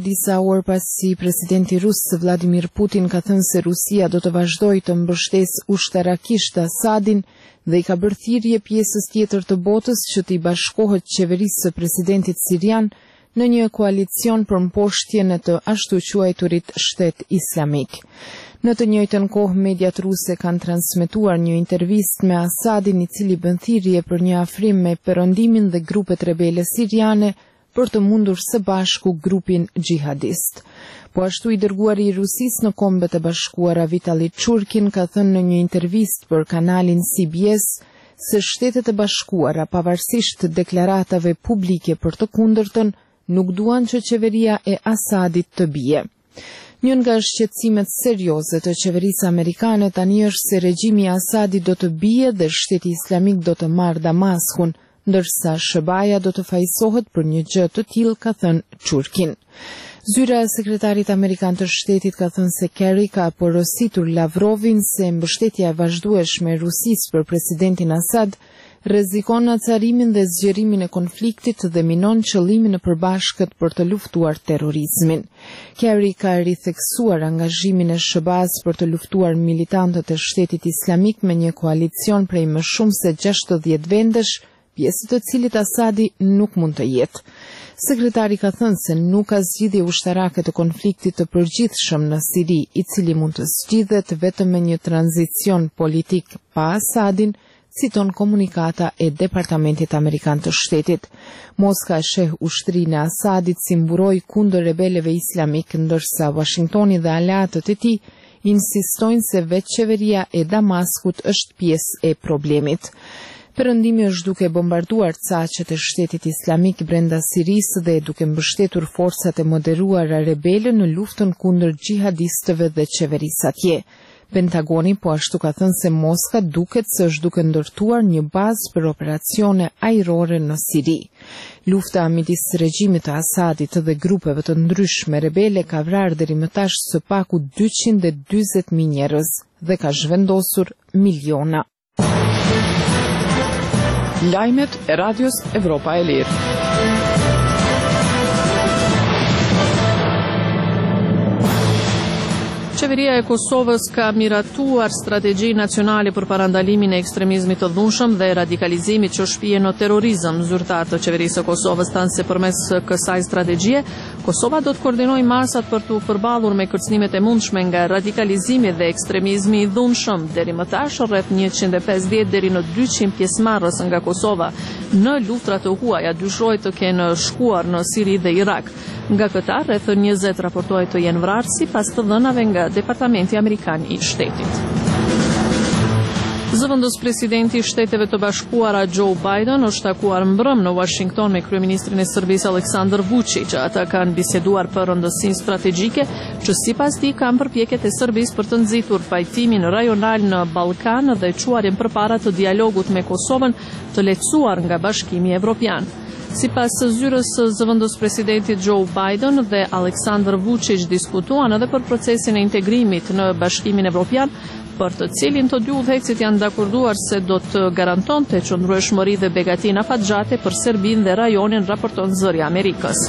Disa orë pasi presidenti rus Vladimir Putin ka thënë se Rusia do të vazhdojë të mbështesë ushtarakisht Asadin dhe i ka bërë thirrje pjesës tjetër të botës që t'i bashkohet qeverisë së presidentit sirian në një koalicion për mposhtjen e të ashtu quajturit shtet islamik. Në të njëjtën kohë, mediat ruse kanë transmetuar një intervistë me Asadin, i cili bën thirrje për një afrim me perëndimin dhe grupet rebele siriane për të mundur së bashku grupin gjihadist. Po ashtu i dërguari i Rusisë në Kombet e Bashkuara Vitali Churkin ka thënë në një intervistë për kanalin CBS se Shtetet e Bashkuara, pavarësisht deklaratave publike për të kundërtën, nuk duan që qeveria e Asadit të bie. Një nga shqetësimet serioze të qeverisë amerikane tani është se regjimi i Asadit do të bie dhe Shteti Islamik do të marrë Damaskun, ndërsa SBA-ja do të fajsohet për një gjë të tillë, ka thënë Churkin. Zyra e sekretarit amerikan të shtetit ka thënë se Kerry ka porositur Lavrovin se mbështetja e vazhdueshme e Rusisë për presidentin Asad rrezikon acarimin dhe zgjerimin e konfliktit dhe minon qëllimin e përbashkët për të luftuar terrorizmin. Kerry ka ritheksuar angazhimin e SBA-s për të luftuar militantët e Shtetit Islamik me një koalicion prej më shumë se 60 vendesh, pjesë të cilit Asadi nuk mund të jetë. Sekretari ka thënë se nuk ka zgjidhje ushtarake të konfliktit të përgjithshëm në Siri, i cili mund të zgjidhet vetëm me një tranzicion politik pa Asadin, citon komunikata e Departamentit Amerikan të Shtetit. Moska sheh ushtrinë e Asadit si mburoj kundër rebeleve islamik, ndërsa Washingtoni dhe aleatët e tij insistojnë se vetë qeveria e Damaskut është pjesë e problemit. Perëndimi është duke bombarduar caqet e Shtetit Islamik brenda Sirisë dhe duke mbështetur forcat e moderuara rebele në luftën kundër xhihadistëve dhe qeverisë atje. Pentagoni po ashtu ka thënë se Moska duket se është duke ndërtuar një bazë për operacione ajrore në Siri. Lufta midis regjimit të Asadit dhe grupeve të ndryshme rebele ka vrarë deri më tash së paku 240.000 njerëz dhe ka zhvendosur miliona. Lajmet e Radios Evropa e Lirë. Qeveria e Kosovës ka miratuar strategji nacionale për parandalimin e ekstremizmit të dhunshëm dhe radikalizimit që shpihen në terrorizëm. Zyrtar të qeverisë së Kosovës thanë se përmes kësaj strategjie, Kosova do të koordinojë masat për të përballur me kërcënimet e mundshme nga radikalizimi dhe ekstremizmi i dhunshëm. Deri më tash rreth 150 deri në 200 pjesëmarrës nga Kosova në luftrat të huaja dyshohet të kenë shkuar në Siri dhe Irak. Nga këta, rreth 20 raportohet të jenë vrarë sipas të dhënave nga Departamenti Amerikan i Shtetit. Zëvendës presidenti i Shteteve të Bashkuara Joe Biden është takuar mbrëm në Washington me kryeministrin e Serbisë Aleksandar Vučić. Ata kanë biseduar për rëndësinë strategjike që sipas tij kanë përpjekjet e Serbisë për të nxitur pajtimin rajonal në Ballkan dhe çuarjen përpara të dialogut me Kosovën të lehtësuar nga Bashkimi Evropian. Sipas zyrës së zëvendës presidentit Joe Biden dhe Aleksandar Vučić diskutuan edhe për procesin e integrimit në Bashkimin Evropian, për të cilin të dy udhëheqësit janë dakorduar se do të garantonte qëndrueshmëri dhe begati afatgjate për Serbinë dhe rajonin, raporton Zëri Amerikës.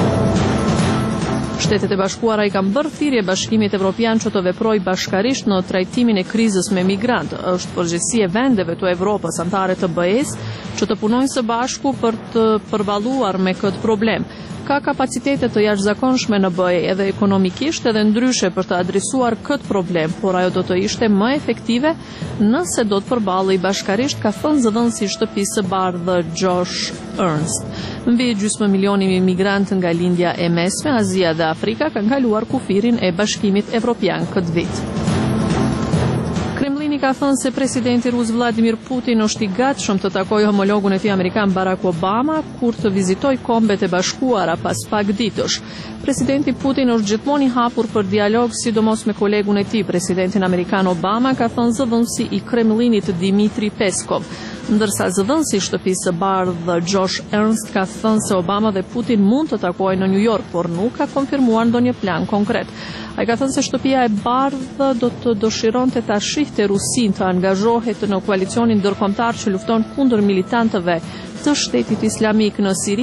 Shtetet e Bashkuara i kanë bërë thirrje Bashkimit Evropian që të veprojë bashkarisht në trajtimin e krizës me migrantë. Është përgjegjësi e vendeve të Evropës anëtare të BE-s që të punojnë së bashku për të përballuar me këtë problem. Ka kapacitete të jashtëzakonshme në BE edhe ekonomikisht edhe ndryshe për të adresuar këtë problem, por ajo do të ishte më efektive nëse do të përballej bashkarisht, ka thënë zëvendësi i Shtëpisë së Bardhë Josh Ernst. Mbi gjysmë milioni migrantë nga lindja e mesme, Azia dhe Afrika kanë kaluar kufirin e Bashkimit Evropian këtë vit. Kremlini ka thënë se presidenti rus Vladimir Putin është i gatshëm të takojë homologun e tij amerikan Barack Obama kur të vizitojë Kombet e Bashkuara pas pak ditësh. Presidenti Putin është gjithmonë i hapur për dialog, sidomos me kolegun e tij, presidentin amerikan Obama, ka thënë zëvendësi i Kremlinit Dmitri Peskov. Ndërsa zëvendësi i Shtëpisë së Bardhë Josh Ernst ka thënë se Obama dhe Putin mund të takojnë në New York, por nuk ka konfirmuar ndonjë plan konkret. Ai ka thënë se Shtëpia e Bardhë do të dëshironte ta shihte Rusinë të angazhohet në koalicionin ndërkombëtar që lufton kundër militantëve të Shtetit Islamik në Siri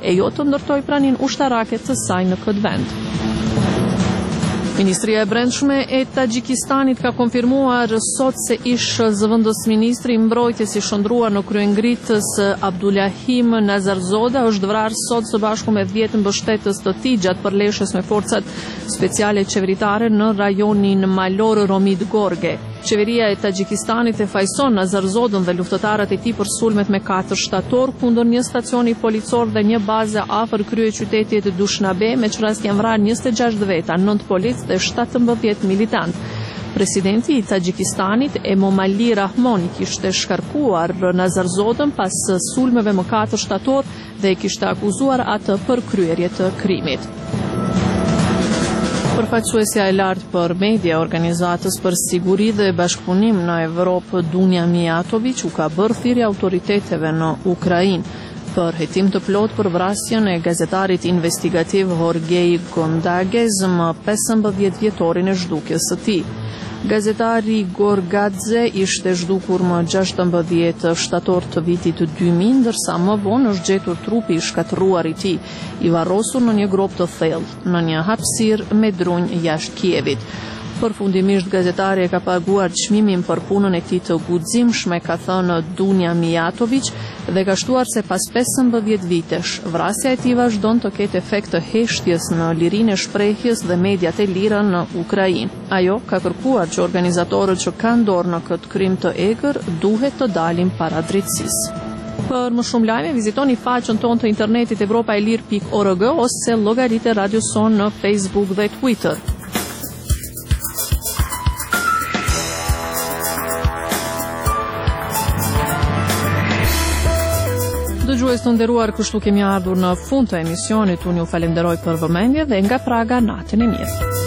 e jo të ndërtoj pranin ushtarake të saj në këtë vend. Ministria e Brendshme e Tagjikistanit ka konfirmuar sot se ish zëvendës ministri i mbrojtjes i shndruar në kryengritës Abdulahim Nazarzoda është vrarë sot së bashku me 10 mbështetës të tij gjatë përleshjes me forcat speciale qeveritare në rajonin Malor Romid Gorge. Qeveria e Tagjikistanit e fajson Nazarzodën dhe luftëtarët e tij për sulmet me 4 shtator kundër një stacioni policor dhe një baze afër kryeqytetit Dushanbe, me çrast janë vrarë 26 veta, 9 policë dhe 17 militant. Presidenti i Tagjikistanit Emomali Rahmoni kishte shkarkuar Nazarzodën pas sulmeve më 4 shtator dhe e kishte akuzuar atë për kryerje të krimit. Përfaqësuesja e lartë për media organizatës për siguri dhe bashkëpunim në Evropë Dunja Mijatović u ka bërë thirrje autoriteteve në Ukrainë për hetim të plot për vrasjen e gazetarit investigativ Horgej Gondagez, më 15 vjetorin e zhdukjes së tij. Gazetari Gorgadze ishte zhdukur më 16 shtator të vitit 2000, ndërsa më vonë është gjetur trupi i shkatërruar i tij, i varrosur në një grop të thellë në një hapësirë me drunj jashtë Kievit. Përfundimisht gazetari e ka paguar çmimin për punën e tij të guximshme, ka thënë Dunja Mijatović, dhe ka shtuar se pas 15 vitesh, vrasja e tij vazhdon të ketë efekt të heshtjes në lirinë e shprehjes dhe mediat e lira në Ukrainë. Ajo ka kërkuar që organizatorët që kanë dorë në këtë krim të egër duhet të dalin para drejtësisë. Për më shumë lajme, vizitoni faqen tonë të internetit evropaelir.org ose llogaritë Radio Son në Facebook dhe Twitter. Dëgjues të nderuar, kështu kemi ardhur në fund të emisionit. Unë ju falenderoj për vëmendje dhe nga Praga natën e mirë.